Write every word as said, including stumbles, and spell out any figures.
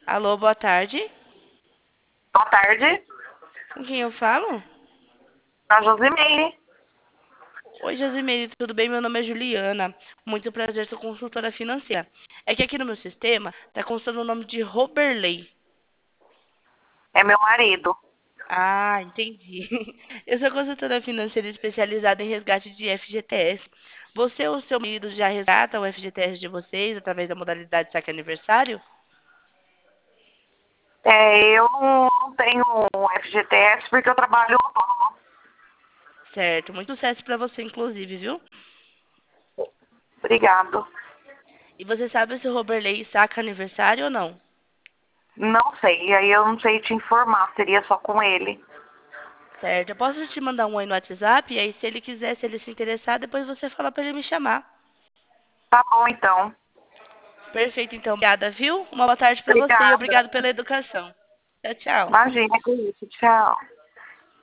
Alô, boa tarde. Boa tarde, Com quem eu falo? a Josimeire. Oi, Josimeire, tudo bem? Meu nome é Juliana. Muito prazer, sou consultora financeira. É que aqui no meu sistema está constando o nome de Roberley. É meu marido. Ah, entendi. Eu sou consultora financeira especializada em resgate de F G T S. Você ou seu marido já resgata o F G T S de vocês através da modalidade saque aniversário? É, eu não, não tenho um F G T S porque eu trabalho autônomo. Certo, muito sucesso para você, inclusive, viu? Obrigado. E você sabe se o Roberley saca aniversário ou não? Não sei, aí eu não sei te informar, seria só com ele. Certo, eu posso te mandar um oi no WhatsApp, e aí se ele quiser, se ele se interessar, depois você fala para ele me chamar. Tá bom, então. Perfeito, então. Obrigada, viu? Uma boa tarde para você e Obrigada. obrigado pela educação. Tchau, tchau. Imagina, que isso. Tchau.